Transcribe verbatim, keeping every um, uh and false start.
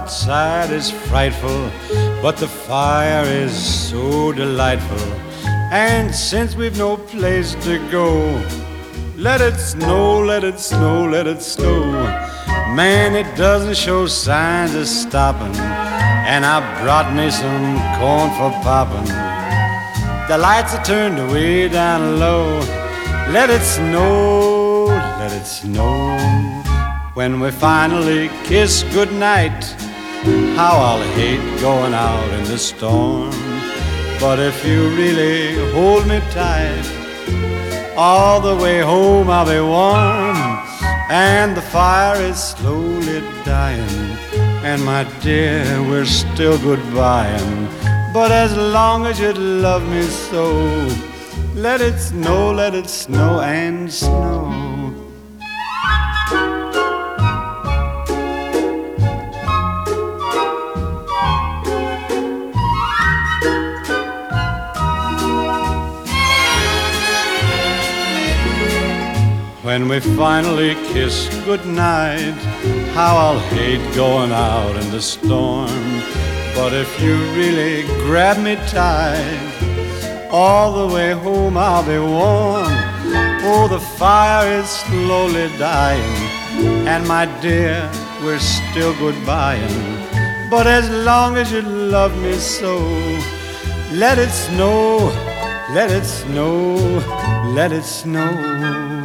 outside is frightful, but the fire is so delightful. And since we've no place to go, let it snow, let it snow, let it snow. Man, it doesn't show signs of stopping, and I brought me some corn for popping. The lights are turned way down low. Let it snow, let it snow. When we finally kiss goodnight, how I'll hate going out in the storm. But if you really hold me tight, all the way home I'll be warm. And the fire is slowly dying, and my dear, we're still goodbying. But as long as you love me so, let it snow, let it snow and snow. When we finally kiss goodnight, how I'll hate going out in the storm. But if you really grab me tight, all the way home I'll be warm. Oh, the fire is slowly dying, and my dear, we're still goodbying. But as long as you love me so, let it snow, let it snow, let it snow.